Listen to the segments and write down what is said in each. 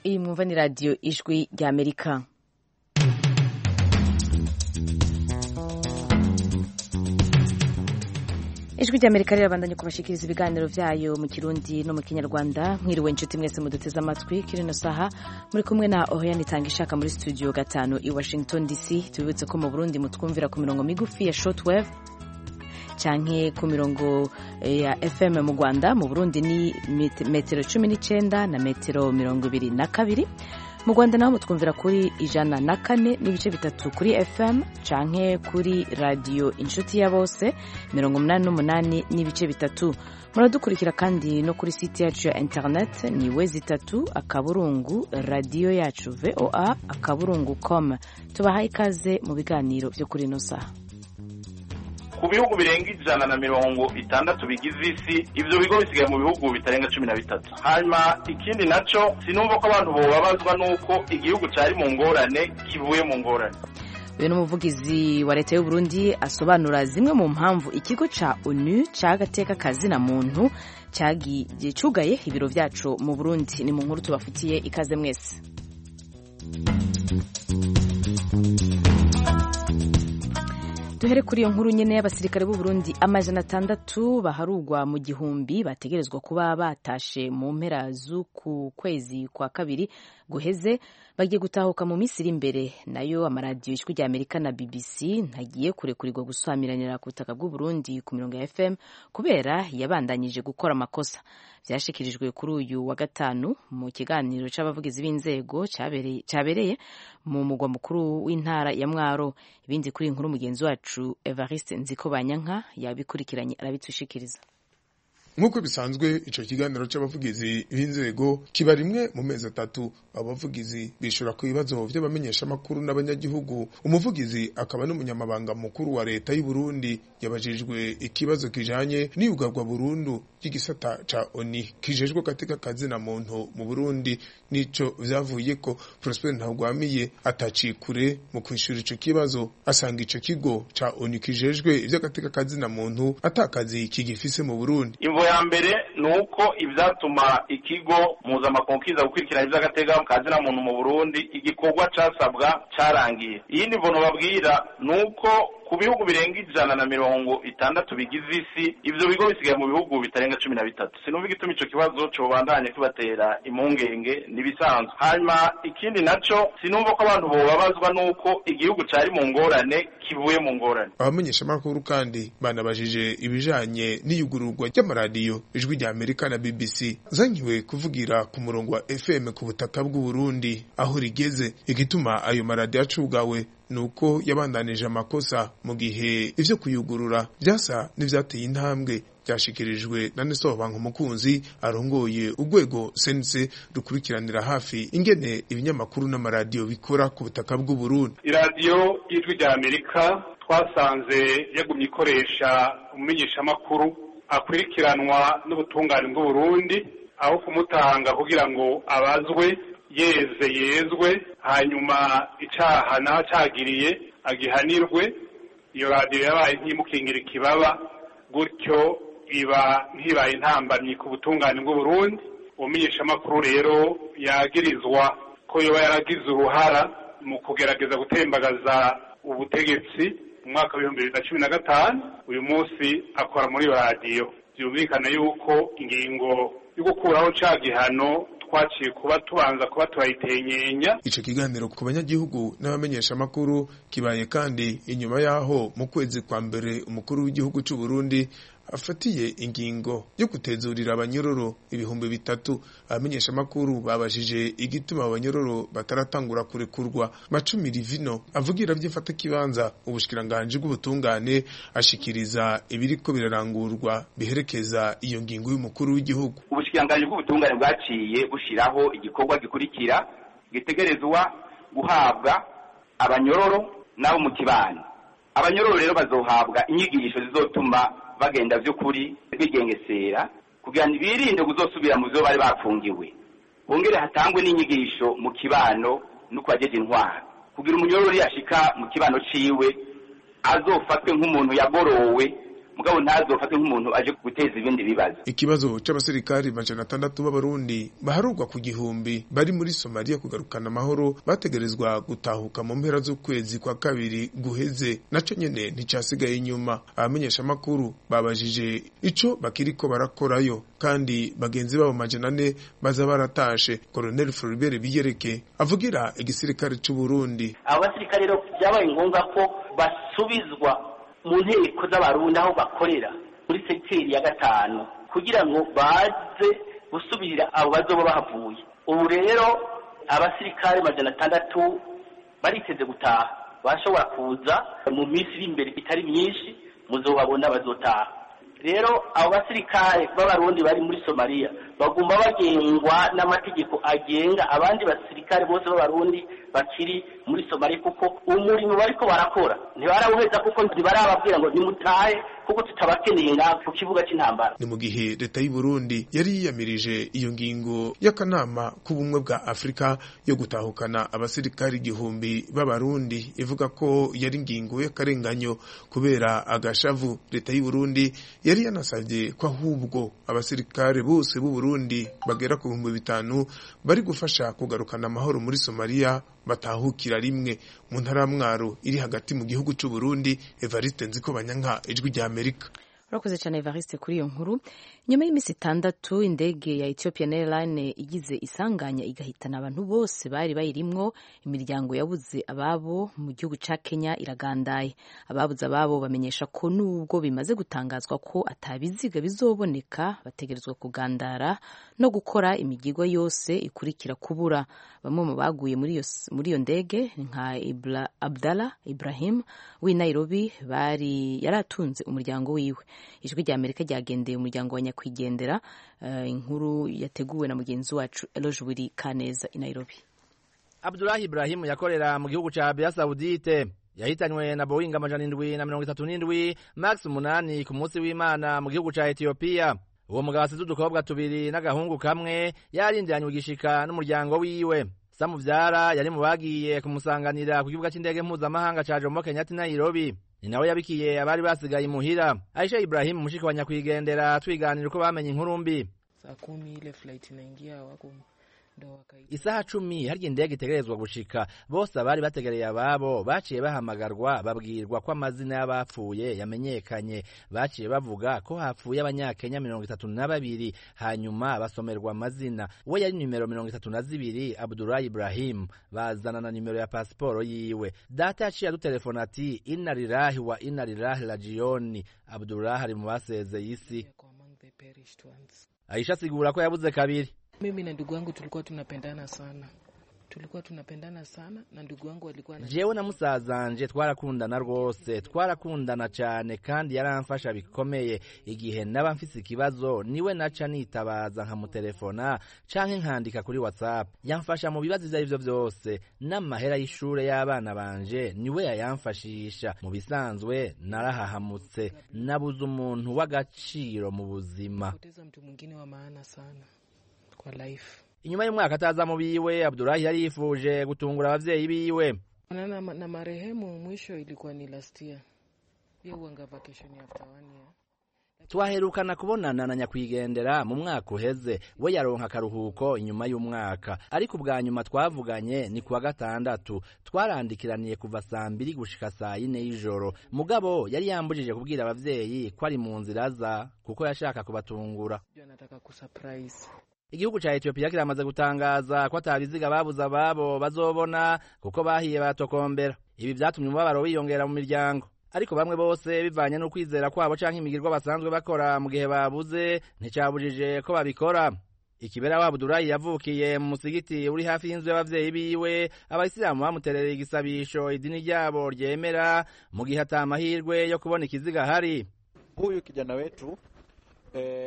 iyi mwumva ni radiyo ijwi rya Amerika. Ijwi rya Amerika rirabandanya kubashikiriza ibiganiro vyayo mu Kirundi no mu Kinyarwanda. Mwiriwe inshuti mwese muduteze amatwi kirino saha, muri kumwe na Oriane Itangishaka muri studio 5 i Washington DC. Tubibutse ko mu Burundi mutwumvira ku mirongo migufi ya shortwave canke ku mirongo ya FM. Mu Rwanda mu Burundi ni metero 19 na metero 22. Mu Rwanda naho mutwumvira kuri 104 n'ibice bitatu kuri FM canke kuri radio Inshuti ya Bose 88 n'ibice bitatu. Muradukurikira kandi no kuri site yacu ya internet ni wezi3 akaburungu radio yacu voa.com. Tubahaye ikaze mu biganiro byo kuri no saha. Ku bihugu birenga 160 bigize isi, ivyo bigo bisigaye mu bihugu bitarenga 13. Hanyuma ikindi naco sinumva ko abantu bobabazwa nuko igihugu cari mu ngorane kivuye mu ngorane. Uyu n'umuvugizi wa leta y'u Burundi asobanura zimwe mu mpamvu ikigo ca ONU cagateka kazi na muntu cyagiye cugaye ibiro vyacu mu Burundi. Ni mu nkuru tubafitiye, ikaze mwese. Duhere kuri iyo nkuru nyene y'abasirikare b'u Burundi 600 baharugwa mu gihumbi bategerezwa kuba batashe mu mpera z'uku kwezi kwa kabiri guheze bagiye gutahuka mu Misiri imbere. Nayo amaradiyo Ijwi rya Amerika na BBC ntagiye kurekurirwa gusamiranira ku butaka bw'u Burundi ku mirongo ya FM kubera yabandanyije gukora amakosa. Vyashikirijwe kuri uyu wa gatanu mu kiganiro c'abavugizi b'inzego cabereye mu mugwa mukuru w'intara ya Mwaro. Ibindi kuri inkuru mugenzi wacu Evariste Nzikobanyanka yabikurikiranye arabitushikiriza. Nk'uko bisanzwe ico kiganiro c'abavugizi b'inzego kiba rimwe mu mezi 3. Abavugizi bishura ku bibazo vy'abamenyesha makuru n'abanyagihugu. Umuvugizi akaba n'umunyamabanga mukuru wa leta y'u Burundi yabajijwe ikibazo kijanye n'iyugarwa burundu y'igisata ca ONU kijejwe gateka kazi na muntu mu Burundi. Nico vyavuye ko Prosper Ntagwamiye atacikure mu kwishura ico kibazo, asanga ico kigo ca ONU kijejwe ivyo gateka kazi na muntu atakazi kigifise mu Burundi. Ya mbere nuko ivyatuma ikigo mpuzamakungu kiza gukurikirana ivy'agateka kazi na muntu mu Burundi igikorwa casabwa carangiye. Iyindi mbono babwira nuko ku bihugu birenga 160 bigize isi, ivyo bigo bisigaye mu bihugu bitarenga 13. Sinumva igituma ico kibazo cobandanye kibatera impungenge nibisanzwe. Hanyuma ikindi naco sinumva ko abantu bobabazwa nuko igihugu cari mu ngorane kivuye mu ngorane. Abamenyesha makuru kandi banabajije ibijanye n'iyugururwa ry'amaradiyo Ijwi rya Amerika na BBC zankiwe kuvugira ku murongo wa FM ku butaka bw'u Burundi aho rigeze. Igituma ayo maradiyo acugawe nuko yabandanije amakosa mu gihe ivyo kuyugurura byasa n'ivyateye intambwe. Byashikirijwe na Nesobanka Umukunzi arongoye urwego sense rukurikiranira hafi ingene ibinyamakuru n'amaradiyo bikora ku butaka bw'u Burundi. Iradiyo y'Ijwi rya Amerika twasanze yagumye ikoresha umumenyesha makuru akwirikiranwa n'ubutungane bw'u Burundi aho kumutanga kugira ngo abazwe yezwe hanyuma icaha n'acagiriye agihanirwe. Iyo radiyo yabaye ntimukingira ikibaba, gutyo iba ntibaye intambamyi ku butungane bw'u Burundi. Umumenyesha makuru rero yagirizwa ko yoba yaragize uruhara mu kugerageza gutembagaza ubutegetsi mu mwaka wa 2015. Uyu munsi akora muri radiyo. Byumvikana yuko ingingo yo gukuraho ca gihano twaciye kuba tubanza kuba turayitenyenya. Ico kiganiro ku banyagihugu n'abamenyesha makuru kibaye kandi inyuma yaho mu kwezi kwa mbere umukuru w'igihugu c'u Burundi afatiye ingingo yo gutezurira abanyororo 3,000. Abamenyesha makuru babajije igituma abanyororo bataratangura kurekurwa. Macumi Livino avugira vy'ifata kibanza ubushikiranganje bw'ubutungane ashikiriza ibiriko birarangurwa biherekeza iyo ngingo y'umukuru w'igihugu. Ubushikiranganje bw'ubutungane bwaciye bushiraho igikorwa gikurikira gitegerezwa guhabwa abanyororo nabo mu kibano. Abanyororo rero bazohabwa inyigisho zizotuma bagenda vy'ukuri bigengesera kugira ngo birinde kuzosubira mu byo bari bafungiwe. Bongere hatangwe n'inyigisho mu kibano nuko ajeje intwara kugira umunyororo yashika mu kibano ciwe azofatwe nk'umuntu yagorowe mugabo ntazofate nk'umuntu aje guteza ibindi bibazo. Ikibazo c'abasirikari 600 b'abarundi baharurwa ku gihumbi bari muri Somalia kugarukana amahoro bategerezwa gutahuka mu mpera z'ukwezi kwa kabiri guheze, naco nyene nticasigaye inyuma. Abamenyesha makuru babajije ico bakiriko barakorayo kandi bagenzi babo 400 baza baratashe. Colonel Floribert Biyereke avugira igisirikare c'u Burundi. Abasirikare rero byabaye ngombwa ko basubizwa mu nteko z'abarundi aho bakorera muri sekiteri ya 5 kugira ngo baze gusubirira abo bazoba bahavuye. Ubu rero abasirikare 600 bariteze gutaha, bashobora kuza mu minsi iri imbere itari myinshi, muzobabona bazotaha. Rero abo basirikare b'abarundi bari muri Somalia bagomba bagengwa n'amategeko agenga abandi basirikare bose b'abarundi bakiri muri Somalia, kuko umurimo bariko barakora ntibarawuheza, kuko ntibarababwira ngo nimutahe kuko tutabakeneye ngaho ku kibuga cy'intambara. Ni mu gihe leta y'u Burundi yari yiyamirije iyo ngingo y'akanama k'ubumwe bwa Afrika yo gutahukana abasirikari 1000 b'abarundi, ivuga ko yari ngingo y'akarenganyo kubera agashavu. Leta y'u Burundi yari yanasabye ko ahubwo abasirikare bose b'u Burundi bagera ku 5,000 bari gufasha kugarukana amahoro muri Somalia batahukira rimwe. Mu ntara ya Mwaro iri hagati mu gihugu cy'u Burundi, Evariste Nzikobanyanka, Ijwi rya Amerika. Urakoze cyane Evariste kuri iyo nkuru. Nyuma y'imisi 6 indege ya Ethiopian Airlines igize isanganya igahitana abantu bose bari bayirimwo, imiryango yabuze ababo mu gihugu ca Kenya iragandaye. Ababuze ababo bamenyesha ko nubwo bimaze gutangazwa ko atabiziga bizoboneka, bategerezwa kugandara no gukora imigirwa yose ikurikira kubura. Bamwe mu baguye muri iyo ndege nka Abdallah Ibrahim w'i Nairobi yaratunze umuryango wiwe. Ijwi rya Amerika ryagendeye umuryango wa nyakwigendera. Inkuru yateguwe na mugenzi wacu Eloge Wiri Kaneza i Nairobi. Abdullah Ibrahim yakorera mu gihugu ca Arabia Saudite, yahitanywe na Boeing 737 Max 8 ku munsi w'Imana mu gihugu ca Ethiopia. Uwo mugabo asize udukobwa 2 n'agahungu kamwe, yarindiranywe gishika n'umuryango wiwe. Samuvyara yari mu bagiye kumusanganira ku kibuga c'indege mpuzamahanga ca Jomo Kenyatta Nairobi. Ni nawe yabikiye abari basigaye imuhira. Aisha Ibrahim mushiki wa nyakwigendera twiganira uko bamenye inkuru mbi. Saa 10 ile flight inaingia wako Isaha 10 harya indege itegerezwa gushika, bose abari bategereye ababo baciye bahamagarwa babwirwa ko amazina y'abapfuye yamenyekanye. Baciye bavuga ko hapfuye abanyakenya 32, hanyuma basomerwa amazina. We yari numero 32 Abdullah Ibrahim, bazana na numero ya pasiporo yiwe. Data yaciye adutelefona ati inna lillahi wa inna ilaihi rajiun. Abdullah ari mu basezeye isi. Aisha sigura ko yabuze kabiri. Mimi na ndugu wangu tulikuwa tunapendana sana na ndugu wangu alikuwa jewe na musazanje twarakundana rwose, twarakundana cyane kandi yaramfasha bikomeye. Igihe naba mfise ikibazo niwe naca nitabaza nkamutelefona canke nkandika kuri WhatsApp. Yamfasha mu bibazo ivyo byose, n'amahera y'ishure y'abana banje niwe yayamfashisha. Mu bisanzwe narahahamutse, nabuze umuntu w'agaciro mu buzima. Poteza mtu mwingine wa maana sana kwa life. Inyuma y'umwaka ataza mu biwe, Abdullah yari yifuje gutungura abavyeyi biwe. Na marehemu mwisho ilikuwa ni last year. Yeye wanga vacation after 1 year. Twaherukana kubonana na nyakwigendera mu mwaka uheze. We yaronka akaruhuko inyuma y'umwaka, ariko ubwa nyuma twavuganye ni kuwa 6. Twarandikiraniye kuva saa 2 gushika saa 4 y'ijoro. Mugabo yari yambujije kubwira abavyeyi ko ari mu nzira za, kuko yashaka kubatungura. Anataka kusurprise. Igihugu ca Ethiopia kiramaze gutangaza ko atabiziga babuze ababo bazobona, kuko bahiye batokombera. Ibi vyatumye umubabaro wiyongera mu miryango, ariko bamwe bose bivanye no kwizera kwabo canke imigirwa basanzwe bakora mu gihe babuze nticabujije ko babikora. Ikibera wa Abdullah yavukiye mu musigiti uri hafi y'inzu y'abavyeyi biwe. Abayisilamu bamuterereye igisabisho idini ryabo ryemera, mu gihe ata amahirwe yo kubona ikiziga hari. Huyu kijana wetu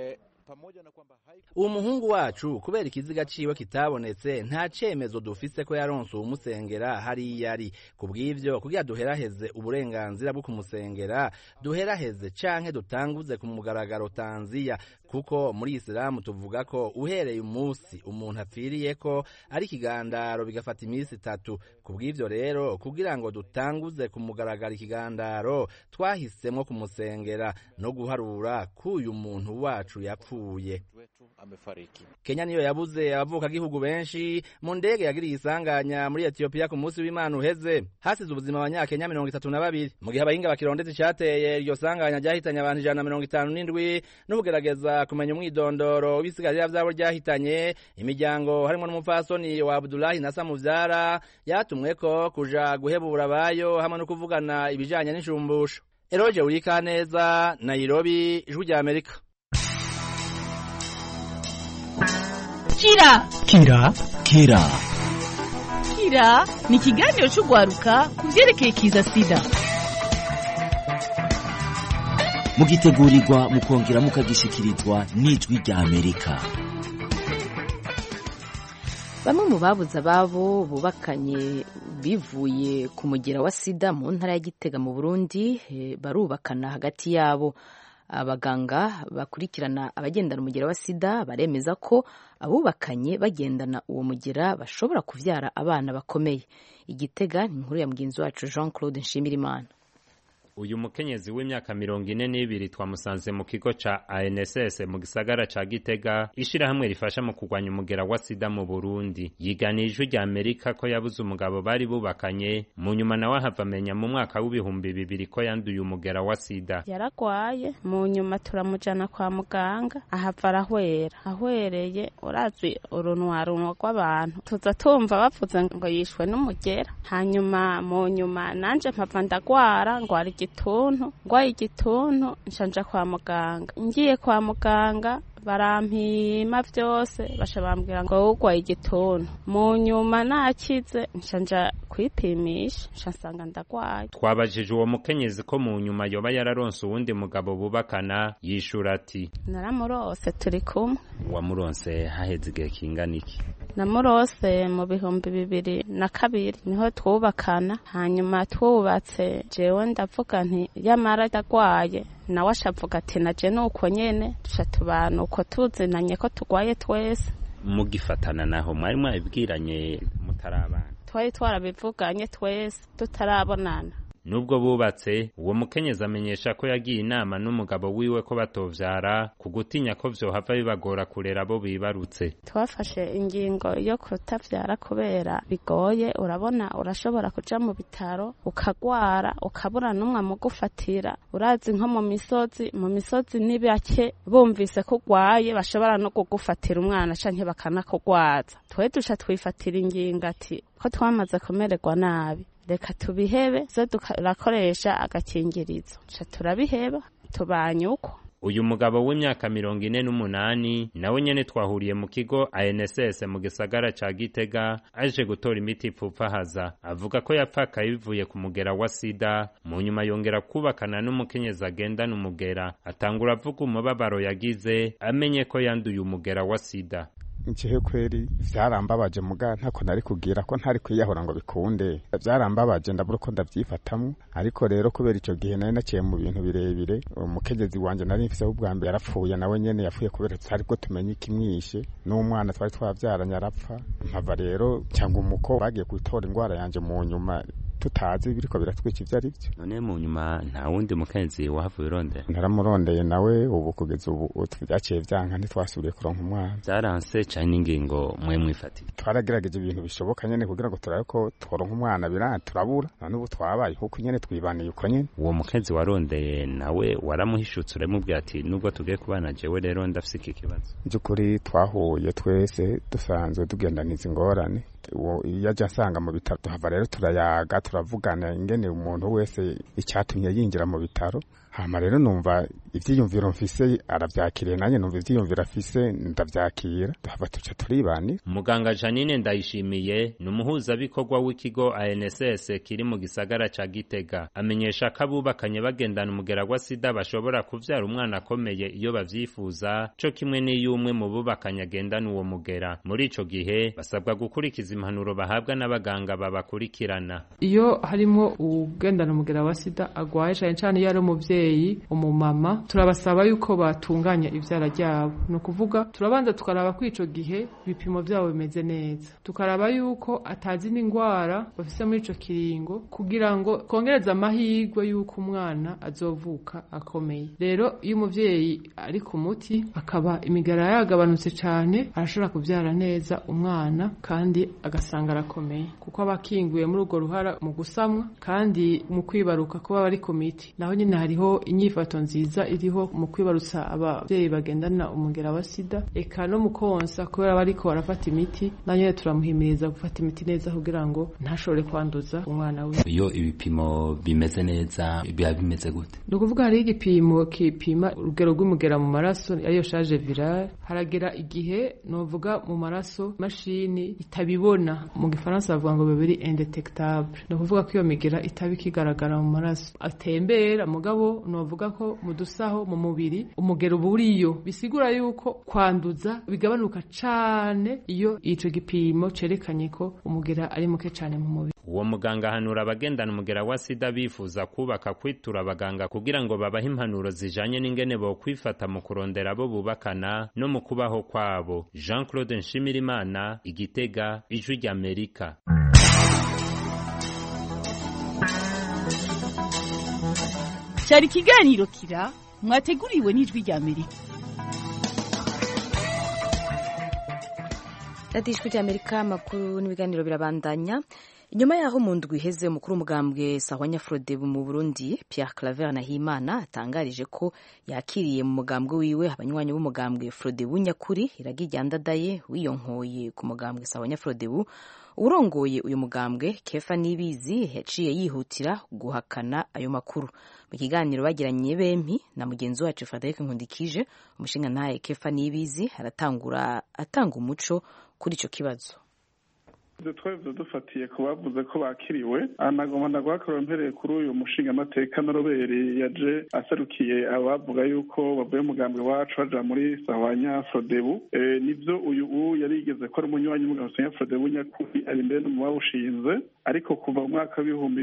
uwo muhungu wacu kubera ikiziga ciwe kitabonetse nta cemezo dufise ko yaronse umusengera hariya ari kubw'ivyo kugira duheraheze uburenganzira bwo kumusengera duheraheze canke dutanguze ku mugaragaro tanziya kuko muri Isilamu tuvuga ko uhereye umunsi umuntu apfiriyeko ari ikigandaro bigafata iminsi 3 kubw'ivyo rero kugira ngo dutanguze ku mugaragaro ikigandaro twahisemwo kumusengera no guharura k'uyu muntu wacu yapfuye. Kenya niyo yabuze abavuka gihugu benshi mu ndege yagiriye isanganya muri Ethiopia ku munsi w'Imana uheze hasize ubuzima abanyakenya 32 mu gihe abahinga bakirondetse cyateye iryo sanganya ryahitanye abantu 157 n'ubugerageza kumenya umwidondoro w'ibisigarira vyabo ryahitanye imiryango harimo n'umupfasoni wa Abdullahi Nasa Muvyara yatumweko kuja guhebura abayo hamwe no kuvugana ibijanye n'ishumbusho. Eroje Urikaneza, Nairobi, Ijwi rya Amerika. Kira ni ikiganiro cy'ugwaruka ku byerekeye kiza sida. Mugitegurirwa mukongera mukagishikirizwa n'Ijwi rya Amerika. Bamwe mu babuze ababo bubakanye bivuye ku mugera wa sida mu ntara ya Gitega mu Burundi barubakana hagati yabo. Abaganga bakurikirana abagendana umugera wa sida baremeza ko abubakanye bagendana uwo mugera bashobora kuvyara abana bakomeye. Igitega ni inkuru ya mugenzi wacu Jean Claude Nshimirimana. Uyu mukenyezi w'imyaka 42 twamusanze mu kigo ca ANSS mu gisagara ca Gitega ishirahamwe rifasha mu kugwanya umugera wa sida mu Burundi. Yiganije rya Amerika ko yabuze umugabo bari bubakanye mu nyuma nawe ahavamenya mu mwaka w'2000 ko yanduye umugera wa sida. Yaragwaye mu nyuma turamujana kwa muganga ahava ahwereye urazi urunwarunwa rw'abantu tuza tumva bavuze ngo yishwe n'umugera hanyuma mu nyuma nanje mpava ndagwara ngo ari ngwaye igituntu nshanja kwa muganga ngiye kwa muganga barampima vyose basha bambwira ngo ugwaye igituntu mu nyuma nakize nshanja kwipimisha nsanga ndagwaye. Twabajije uwo mukenyezi ko mu nyuma yoba yararonse uwundi mugabo bubakana yishura ati naramurose turi kumwe. Wamuronse haheze igihe kingana iki? Namurose mu 2002 niho twubakana hanyuma twubatse jewe ndavuga nti yamara ndagwaye nawe ashavuga ati naje nuko nyene duca tubana uko tuzinanye ko tugwaye twese. Mugifatana naho mwari mwabibwiranye mutarabana? Twari twarabivuganye twese tutarabonana. Nubwo bubatse uwo mukenyezi amenyesha ko yagiye inama n'umugabo wiwe ko batovyara kugutinya ko vyohava bibagora kurera abo bibarutse. Twafashe ingingo yo kutavyara kubera bigoye, urabona urashobora kuja mu bitaro ukagwara ukabura n'umwe mugufatira. Urazi nko mu misozi nibake bumvise ko ugwaye bashobora no kugufatira umwana canke bakanakugwaza. Twe duca twifatira ingingo ati ko twamaze kumererwa nabi reka tubihebe zo turakoresha agakingirizo cha turabiheba tubanye uko. Uyu mugabo w'imyaka 48 nawe nyene twahuriye mu kigo ANSS mu gisagara ca Gitega aje gutora imiti ipfupfahaza. Avuga ko yapfakaye bivuye ku mugera wa sida mu nyuma yongera kubakana n'umukenyezi agendana umugera. Atangura avuga umubabaro yagize amenye ko yanduye umugera wa sida. Nkihe kweri vyarambabaje muga ntako nari kugira ko ntari kwiyahora ngo bikunde. Vyarambabaje ndabura ko ndavyifatamwe, ariko rero kubera ico gihe nari naciye mu bintu birebire. Umukenyezi wanje nari mfise ubwa mbere yarapfuye, nawe nyene yapfuye kubera tutari bwo tumenye ikimwishe, n'umwana twari twavyaranye arapfa. Mpava rero cyangwa umuko bagiye gutora ingwara yanje mu nyuma tutazi biriko biratwika ivyo ari byo. None mu nyuma nta wundi mukenzi wahavuye urondera? Naramurondeye nawe ubu kugeza ubu tuvyaciye vyanka ntitwasubiye kuronka umwana. Vyaranse cyane ingingo mwe mwifati? Twaragerageje ibintu bishoboka nyene kugira ngo turabe ko tworonka umwana turabura, none ubu twabaye kuko nyene twibaniye uko nyene. Uwo mukenzi warondeye nawe waramuhishutse uremubwira ati nubwo tugiye kubana jewe rero ndafise iki kibazo? Byukuri twahuye twese dusanzwe tugendaniza ingorane. Yaje asanga mu bitaro, tuhava rero turayaga turavugana ingene umuntu wese icyatumye yinjira mu bitaro. Hama rero numva ivyiyumviro mfise aravyakiriye, nanjye numva ivyiyumviro afise ndavyakira, tuhava tuca turibanira. Muganga Janine Ndayishimiye ni umuhuzabikorwa w'ikigo ANSS kiri mu gisagara ca Gitega. Amenyesha ko abubakanye bagendana umugera wa sida bashobora kuvyara umwana akomeye iyo bavyifuza, co kimwe n'iyo umwe mu bubakanye agendana uwo mugera. Muri ico gihe basabwa gukurikiza impanuro bahabwa n'abaganga babakurikirana. Iyo harimo ugendana umugera wa sida agwaye cane iyo ari umuvyeyi umumama, turabasaba yuko batunganya ivyara ryabo. No kuvuga turabanza tukaraba ko ico gihe ibipimo vyabo bimeze neza, tukaraba yuko atazi n'ingwara bafise muri ico kiringo, kugira ngo kongereza amahirwe yuko umwana azovuka akomeye. Rero iyo umuvyeyi ari ku muti akaba imigara yagabanutse cane, arashobora kuvyara neza umwana kandi agasanga arakomeye, kuko abakinguye muri urwo ruhara mu gusamwa kandi mu kwibaruka kuba bari ku miti. Naho nyine hariho inyifato nziza iriho mu kwibarutsa abavyeyi bagendana umugera wa sida, eka no mu konsa kubera bariko barafata imiti, nanyene turamuhimiriza gufata imiti neza kugira ngo ntashobore kwanduza umwana we. Iyo ibipimo bimeze neza biba bimeze gute? Ni ukuvuga hari igipimo kipima urugero rw'umugera mu maraso ariyo charge virale, haragera igihe novuga mu maraso mashini itabibona, mu gifaransa bavuga ngo bibiri indetectable. Ni ukuvuga ko iyo migera itaba ikigaragara mu maraso, atembera mugabo novuga ko mu dusaho mu mubiri umugero buriyo, bisigura yuko kwanduza bigabanuka cane iyo ico gipimo cerekanye ko umugera ari muke cane mu mubiri. Uwo muganga hanura abagendana umugera wa sida bifuza kubaka kwitura abaganga kugira ngo babahe impanuro zijanye n'ingene bo kwifata mu kurondera abo bubakana no mu kubaho kwabo. Jean-Claude Nshimirimana, Igitega, Ijwi ry'Amerika. Cyari ikiganiro Kira mwateguriwe n'Ijwi ry'Amerika. Ijwi ry'Amerika, amakuru n'ibiganiro birabandanya. Inyuma yaho mu ndwi iheze umukuru w'umugambwe Sahwanya Frodebu mu Burundi Pierre Claver Nahimana atangarije ko yakiriye mu mugambwe wiwe abanywanyi b'umugambwe Frodebu nyakuri iragijyandadaye wiyonkoye ku mugambwe Sahwanya Frodebu. Urongoye uyu mugambwe Kefa Nibizi yaciye yihutira guhakana ayo makuru. Mu kiganiro bagiranye bempi na mugenzi wacu Frederic Nkundikije, umushinga ntaye Kefa Nibizi atanga umuco kuri ico kibazo. Twebwe dufatiye ku bavuze ko bakiriwe, anagoma ndagwakora mpereye kuri uyu mushinga amateka Noroberi yaje aserukiye abavuga yuko bavuye mugambwe wacu baja muri Sahwanya Frodebu. Nivyo uyu yarigeze ko ari umunywanyi w'umugambwe Sahwanya Frodebu nyakuri, ari mbere mu bawushinze, ariko kuva mu mwaka w'ibihumbi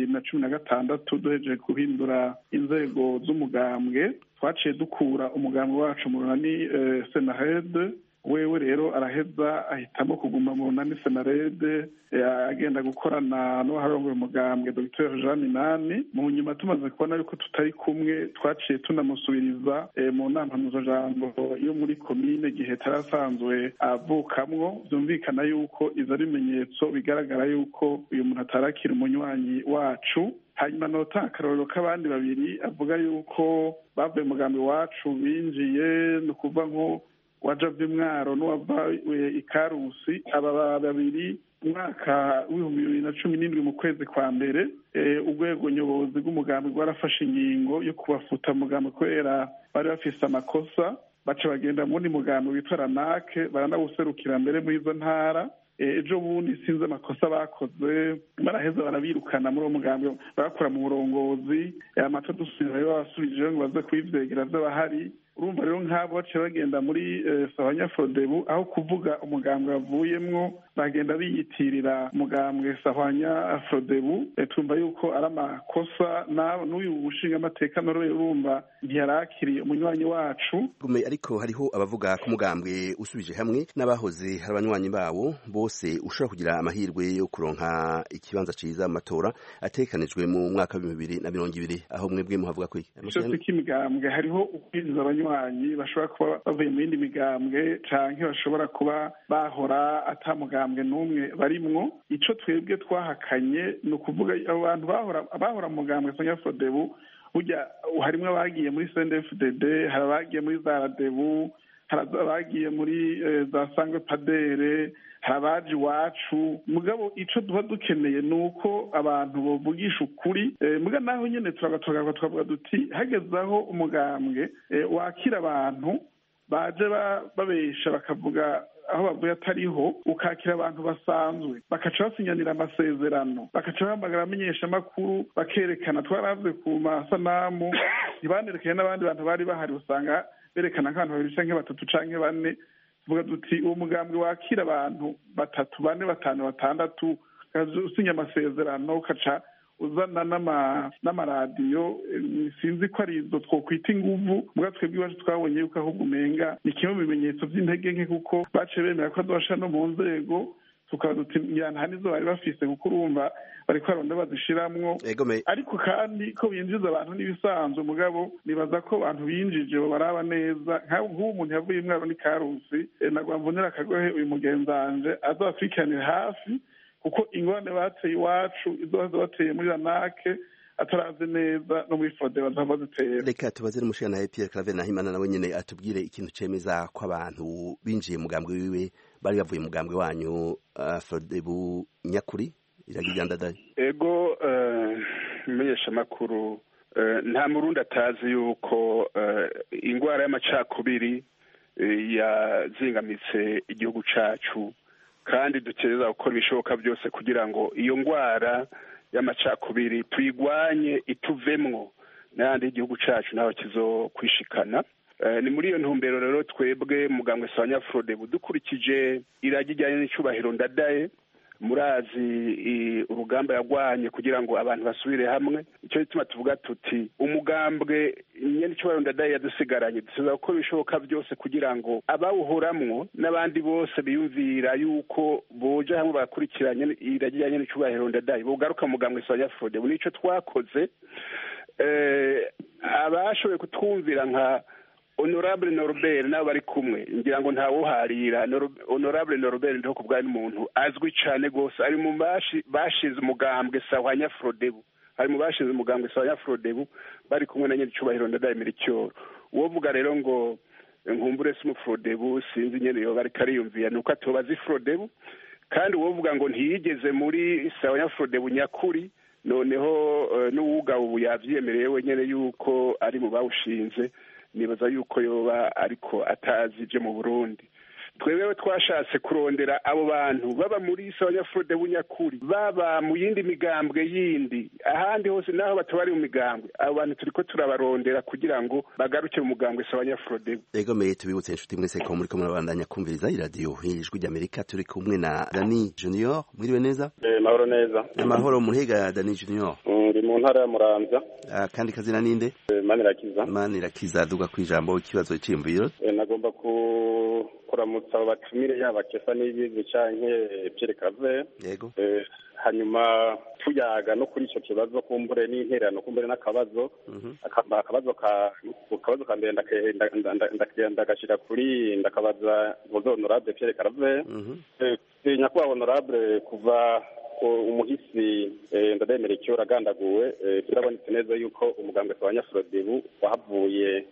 2016 duhejeje guhindura inzego z'umugambwe, twaciye dukura umugambwe wacu mu runani Senarede. Wewe rero araheza ahitamo kuguma mu runani Senarede, agenda gukorana n'uwaharongoye umugambwe Dr Jean Minani. Mu nyuma tumaze kubona yuko tutari kumwe, twaciye tunamusubiriza mu nama mpuzajambo yo muri komine gihe tarasanzwe avukamwo. Byumvikana yuko izo ari ibimenyetso bigaragara yuko uyu muntu atarakira umunywanyi wacu. Hanyuma nota akarorero k'abandi babiri avuga yuko bavuye umugambi wacu binjiye, ni ukuvuga nko wajavye Mwaro n'uwavaye Ikarusi. Aba babiri umwaka w'ibihumbi 2017 mu kwezi kwa mbere, urwego nyobozi rw'umugambi rwarafashe ingingo yo kubafuta umugambi kubera bari bafise amakosa, baca bagenda muri mugambi witwa Ranake baranawuserukira mbere muri izo ntara. Ejo bundi sinzi amakosa bakoze, baraheza barabirukana muri uwo mugambi bakora mu burongozi. Amato dusubirayo babasubije ngo baze kuyivyegera vy'abahari. Urumva rero nk'abo baciye bagenda muri Sahwanya Frodebu, aho kuvuga umugambwe bavuyemwo bagenda biyitirira umugambwe Sahwanya Frodebu. Tumva yuko ari amakosa, n'uyu mushinga amateka Noroberi urumva ntiyarakiriye umunywanyi wacu. Ariko hariho abavuga ko umugambwe usubije hamwe n'abahoze hari abanywanyi bawo bose ushobora kugira amahirwe yo kuronka ikibanza ciza mu matora atekanijwe mu mwaka wa 2020. Aho mwebwe muhavuga ko cyose kimigambwe hariho ukwinjiza abanywanyi bashobora kuba bavuye mu yindi migambwe canke bashobora kuba bahora atamugambwe n'umwe barimwo. Ico twebwe twahakanye ni ukuvuga abantu bahora mu mugambwe Sahwanya Frodebu, burya harimwo abagiye muri CNDD-FDD, hari abagiye muri Zaradebu, hari abagiye muri za sangwe padere, hari abaje iwacu. Mugabo ico duba dukeneye ni uko abantu bovugisha ukuri. Muga naho nyene turavuga duti hageze aho umugambwe wakira abantu baje babesha bakavuga aho bavuye atariho, ukakira abantu basanzwe bakaca basinyanira amasezerano, bakaca bahamagara amenyeshamakuru bakerekana. Twaravuze ku masanamu ntibanerekanye n'abandi bantu bari bahari, usanga berekana nk'abantu babiri canke batatu canke bane. Tuvuga duti uwo mugambwe wakira abantu batatu, bane, batanu, batandatu, usinya amasezerano ukaca uzana n'amaradiyo, sinzi ko ari izo twokwita inguvu. Mbwa twebwe iwacu twabonye yuko ahubwo umenga ni kimwe mu bimenyetso by'intege nke, kuko baciye bemera ko adobasha no mu nzego, tukaba duti nta nizo bari bafise, kuko urumva bariko baronda bazishiramwo. Ariko kandi ko binjiza abantu n'ibisanzwe, mugabo nibaza ko abantu binjije baraba neza. Nk'ubu umuntu yavuye Mwaro ni Karusi, nagwa mvunira akagohe uyu mugenzanje azatwikiranira hafi, kuko ingorane bateye iwacu izo bateye muri ranake atarazi neza no muri fode bazava zitera. Reka tubaze n'umushikana Pierre Claver Nahimana nawe nyene atubwire ikintu cemeza ko abantu binjiye mugambwe wiwe bari bavuye mugambwe wanyu Frodebu nyakuri iragijandadaye. Ego menyesha makuru nta murundi atazi yuko ingwara y'amacakubiri yazingamitse igihugu cacu, kandi dukereza gukora ibishoboka byose kugira ngo iyo ngwara y'amacakubiri tuyigwanye ituvemwo, n'andi igihugu cacu naho kizokwishikana. Ni muri iyo ntumbero rero twebwe mugambwe Sawanya Frodebu dukurikije iragi rijyanye n'icubahiro Ndadaye, murazi urugamba yagwanye kugira ngo abantu basubire hamwe. Icyo gituma tuvuga tuti umugambwe nyene icubahiro Ndadaye yadusigaranye, dusiza gukora ibishoboka byose kugira ngo abawuhoramwo n'abandi bose biyumvira yuko boja hamwe bakurikiranye iragi rijyanye n'icubahiro Ndadaye bogaruka mugambwe Sawanya Frodebu. Nico twakoze. Abashoboye kutwumvira nka Honorable Norbert nabo bari kumwe, ngira ngo ntawuharira. Honorable Norbert ndiho kubwa n'umuntu azwi cyane gose, ari mu bashize umugambwe Sawanya Frodebu, ari mu bashize umugambwe Sawanya Frodebu, bari kumwe na nyene icubahiro Ndadaye Melchior. Uwovuga rero ngo nkumbure si mu Frodebu, sinzi nyene yo bari kariyumvira nuko atobazi Frodebu. Kandi uwovuga ngo ntiyigeze muri Sawanya Frodebu nyakuri, noneho n'uwuga ubu yavyemerewe nyene yuko ari mu bawushinze, nibaza yuko yoba ariko atazi ibyo mu Burundi. Twewewe twashatse kurondera abo bantu baba muri Sawanya Frodebu nyakuri, baba mu yindi migambwe yindi, ahandi hose naho batubari mu migambwe. Abo bantu turiko turabarondera kugira ngo bagaruke mu mugambwe Sawanya Frodebu. Ego meye tubibutse inshuti mwese ko muri ko murabandanya kumviriza iradiyo Ijwi ry'Amerika. Turi kumwe na Dani Junior. Mwiriwe neza? Mahoro neza. Amahoro muhega Dani Junior. Ndi mu ntara ya Muramvya. Kandi kazina ninde? Manirakiza. Manirakiza, duga kwijambo ikibazo cy'imviro. Nagomba kuramutsa abatumire yaba Kefa n'ibizi canke Pierre Claver. Yego. Hanyuma tuyaga no kuri ico kibazo kumbure n'interano kumbure n'akabazo. Akabazo ka mbere ndagashira kuri ndakabaza Honorable Pierre Claver. Nyakubahwa Honorable, kuva umuhisi Ndadaye Melchior agandaguwe, turabonetse neza yuko umugambwe Sawanya Frodebu wahavuye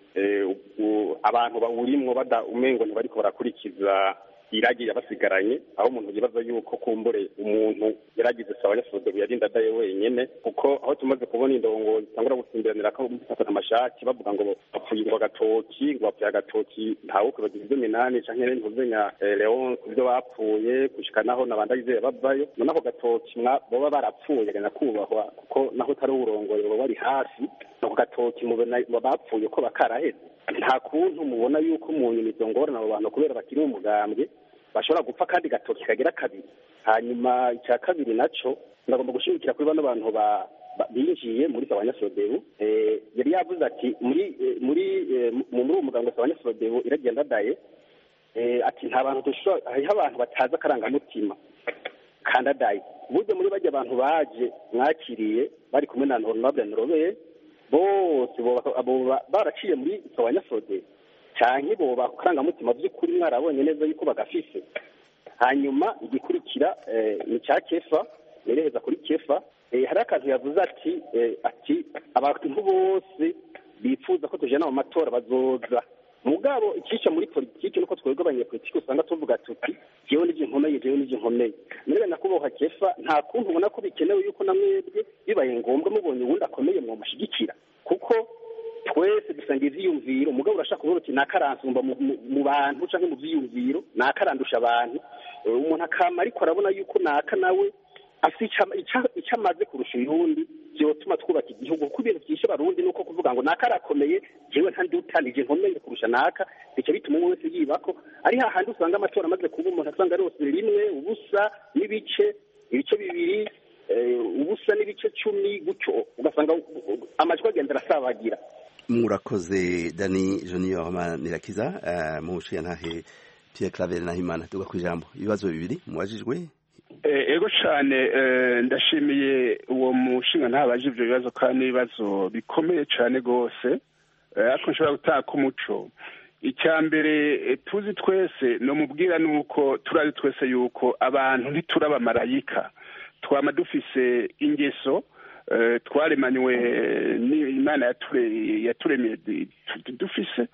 abantu bawurimwo umengo ntibariko barakurikiza iragi yabasigaranye, aho umuntu yibaza yuko kumbure umuntu yaragize Sawanya Frodebu yari Ndadaye wenyene, kuko aho tumaze kubona indongo zitangura gutsimbiranira ko gufatana amashati bavuga ngo bapfuye ngo agatoki, ngo bapfuye agatoki ntawe kwibagiza ibyo minani canke ntuzenya Leon kubyo bapfuye gushikanaho nabandagize bavayo. Noneho gatoki boba barapfuye gana kubahwa, kuko naho tari urongoye bo bari hafi no gatoki mubona bapfuye ko bakaraheze. Nta kuntu mubona yuko umuntu nizongora nabo bantu kubera bakiri umugambwe bashobora gupfa kandi gatoki kagira kabiri. Hanyuma icya kabiri naco ndagomba gushimikira kuri bano bantu binjiye muri Sawanya Frodebu. Yari yavuze ati muri umugambwe Sawanya Frodebu iragenda Ndadaye, ati nta bantu dushobora, hariho abantu bataza akarangamutima kandi Ndadaye buryo muri bajya abantu baje mwakiriye bari kumwe na Honorable Norbert bose baraciye muri Sawanya Frodebu canke bo bakarangamutima by'ukuri mwarabonye neza yuko bagafise. Hanyuma igikurikira ni cya Kefa, nereheza kuri Kefa. Hari akantu yavuze ati abantu bose bifuza ko tujana mu matora bazoza mugabo ikica muri politiki nuko twebwe abanyepolitiki usanga tuvuga tuti jewe nije nkomeye mbere nakuboha kefa nta kuntu ubona ko bikenewe yuko na mwebwe bibaye ngombwa mubonye uwundi akomeye mwomushigikira kuko twese dusanga ivyiyumviro umugabo urashaka kuvuga uti nakaransumba mu bantu canke mu vyiyumviro nakarandusha abantu umuntu akama ariko arabona yuko naka nawe afite icyo amaze kurusha uyundi byotuma twubaka igihugu kuko ibintu byinshi abarundi nuko kuvuga ngo naka arakomeye jewe ntandutanije nkomeye kurusha naka bice bituma umwe wese yibako ari hahandi usanga amatora amaze kuba umuntu asanga rose rimwe ubusa n'ibice bibiri ubusa n'ibice 10 gutyo ugasanga amajwi agenda arasabagira. Murakoze Dani Junior Manirakiza mu nshiyantahe Pierre Claver Nahimana tuga ku ijambo ibibazo bibiri muwajijwe. Ego cyane ndashimiye uwo mushinga ntabaje ivyo bibazo kandi ibibazo bikomeye cyane gose ariko nshobora gutaka umuco. Icya mbere tuzi twese no mubwira nuko turazi twese yuko abantu ntituraba marayika twama dufise ingeso twaremanywe n'Imana yaturemye dufise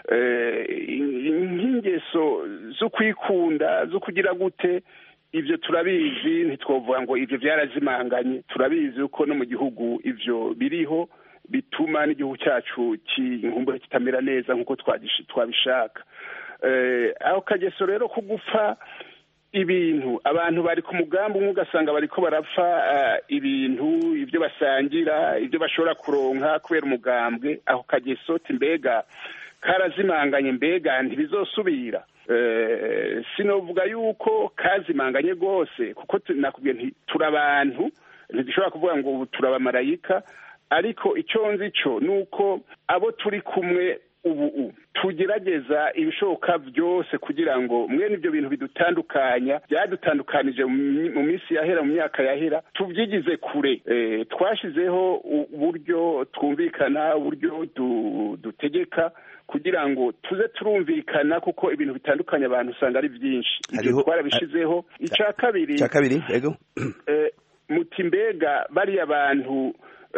ingeso zo kwikunda zo kugira gute ivyo turabizi ntitwovuga ngo ivyo byarazimanganye turabizi uko no mu gihugu ivyo biriho bituma n'igihugu cyacu cy'inkumbure kitamera neza nkuko twabishaka aho kageso rero kugupfa ibintu abantu bari ku mugambi umwe ugasanga bariko barapfa ibintu ibyo basangira ibyo bashobora kuronka kubera umugambwe aho kageso mbega karazimanganye mbega ntibizosubira sinovuga yuko kazimanganye rwose kuko nakubwiye nti turabantu ntidushobora kuvuga ngo turabamarayika ariko icyo nzi cyo nuko abo turi kumwe ubu tugerageza ibishoboka byose kugira ngo mwene ibyo bintu bidutandukanya byadutandukanije mu minsi yahera mu myaka yahera tubyigize kure twashizeho uburyo twumvikana uburyo dutegeka kugira ngo tuze turumvikana kuko ibintu bitandukanye abantu usanga ari byinshi ibyo twarabishizeho icya kabiri yego muti mbega bariya bantu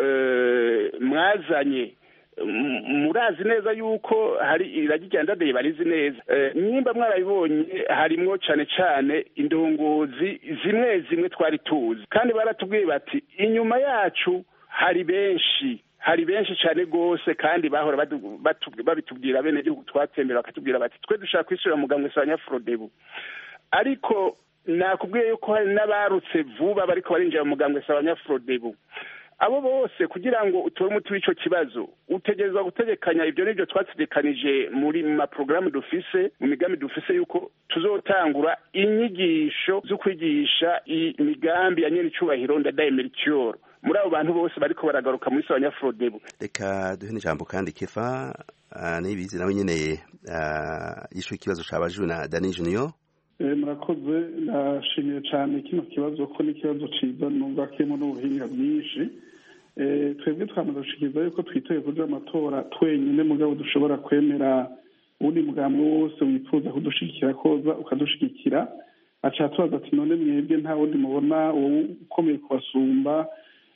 mwazanye murazi neza yuko hari iragigenda barizi neza nimba mwarabibonye harimwo cyane indongozi zimwe twari tuzi kandi baratubwiye bati inyuma yacu hari benshi cyane rwose kandi bahora babitubwira bene gihugu twatembera bakatubwira bati twe dushaka kwisubira mugambwe Sanyafrodebu ariko nakubwiye yuko hari n'abarutse vuba bariko barinjira mu mugambwe Sanyafrodebu abo bose kugira ngo utore umuti w'ico kibazo utegerezwa gutegekanya ibyo nibyo twategekanije muri ma programme dufise mu migambi dufise yuko tuzotangura inyigisho zo kwigisha imigambi ya nyene icubahiro ndadayemericyor muri abo bantu bose bariko baragaruka muri Sanyafrodebu. Reka duhe n'ijambo kandi Kefa nibizi nawe nyene yishuye ikibazo cabajwe na Dani Junior. Murakoze ndashimiye cyane kino kibazo ko n'ikibazo ciza numva kirimo n'ubuhinga bwinshi twebwe twamaze gushikiriza yuko twitoye kuja amatora twenyine mugabo dushobora kwemera ubundi mugambi wose wifuza kudushigikira koza ukadushigikira aca tubaza ati none mwebwe nta wundi mubona ukomeye kubasumba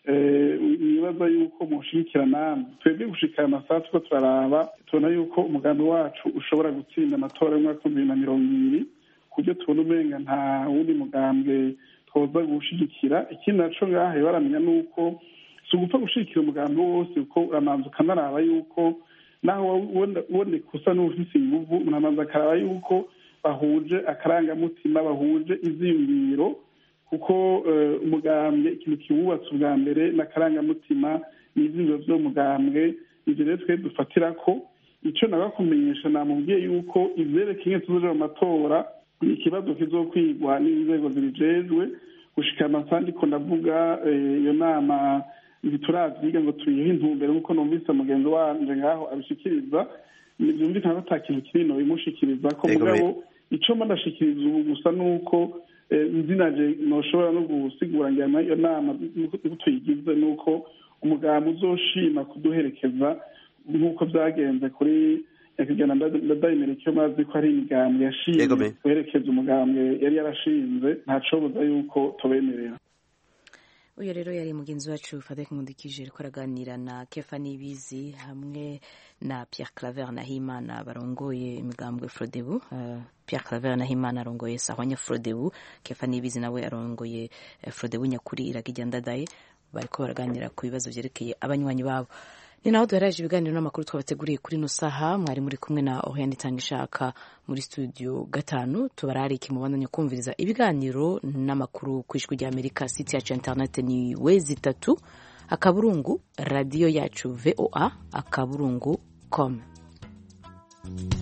nibaza yuko mushigikira namwe twebwe gushikira amasaha tuko turaraba tubona yuko umugambi wacu ushobora gutsinda amatora y'umwaka 2020 kubyo tubona umenga nta wundi mugambwe twoza gushigikira ikindi naco ngahe baramenya nuko si ugupfa gushigikira umugambi wose uko uramanza ukanaraba yuko naho wone kusa n'ufise inguvu unamanza akaraba yuko bahuje akarangamutima bahuje ivyiyumviro kuko umugambwe ikintu kiwubatse ubwa mbere n'akarangamutima n'ivyiyumviro vy'umugambwe ivyo rero twe dufatirako ico nagakumenyesha namubwiye yuko ivyerekeye tuzoja mu matora ni ikibazo kizokwigwa n'inzego zibijejwe gushika amasandi ko ndavuga iyo nama ntituravyiga ngo tuyihe intumbero nk'uko numvise mugenzi wanje ngaho abishikiriza vyumvikana ko ata kintu kinini bimushikiriza ko mugabo ico mba ndashikiriza ubu gusa nuko nzinaje noshobora no gusigura ngira iyo nama tuyigize nuko umugambi uzoshima kuduherekeza nk'uko vyagenze kuri yakigana ndadayemericyo mazi ko ari imigambi yashinze guherekeza umugambwe yari yarashinze ntacoboza yuko tubemerera. uyu rero yari mugenzi wacu Fadek Nkundikije ariko araganira na Kefa Nibizi hamwe na Pierre Claver Nahimana barongoye imigambwe Frodebu. Pierre Claver Nahimana arongoye Sahwanya Frodebu, Kefa Nibizi nawe arongoye Frodebu nyakuri Iragijyandadaye, bariko baraganira ku bibazo vyerekeye abanywanyi babo. Ni naho duheraje ibiganiro n'amakuru twabateguriye kuri no saha. Mwari muri kumwe na Oriane Tangishaka muri studio 5. Tubarariki mubandanye kumviriza ibiganiro n'amakuru ku Ijwi ry'Amerika. Site yacu internet ni wezi3 akaburungu radio yacu VOA akaburungu.com.